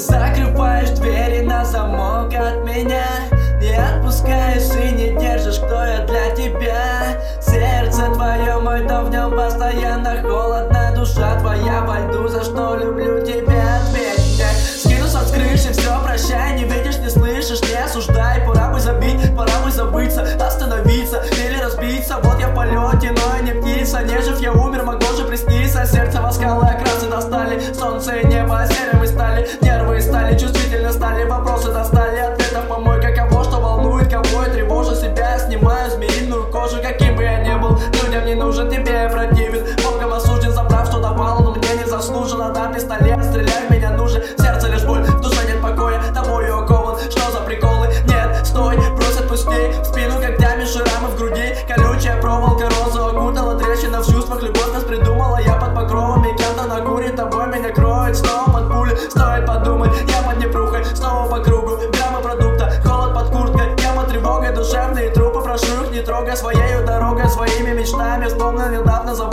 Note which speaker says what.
Speaker 1: закрываешь двери на замок от меня, не отпускаешь и не держишь, кто я для тебя. Сердце твое мой дом, в нем постоянно холодно, душа твоя во льду, за что люблю тебя, ответь мне. Скинусь с крыши, все прощай, не видишь, не слышишь, не осуждай. Пора бы забить, пора бы забыться, остановиться или разбиться. Вот я в полете, но я не птица, не жив я умер, могло же присниться. Сердце воскало, окрасы достали, солнце и небо серыми стали, нервы стали, чувствительно стали, вопросы достали, ответов помойка. Кого что волнует, кого я тревожу себя, снимаю змеиную кожу. Каким бы я ни был, людям не нужен, тебе я противен, Богом осужден, забрав, что давал, но мне не заслуженно. Дам пистолет, стреляй, в меня нужен, сердце лишь боль, в душе нет покоя, тобою окован, что за приколы? Нет, стой, брось, отпусти, в спину когтями, шрамы в груди, колючая проволока, розу окутала, трещина в чувствах, любовь нас придумала. Я под покровами кем-то накурит, тобой меня кроет, снова под пули, стоит подумать, я под непрухой, снова по кругу, граммы продукта, холод под курткой, я под тревогой, душевные трупы, прошу их не трогай, своею дорогой, своими мечтами, вспомнил недавно,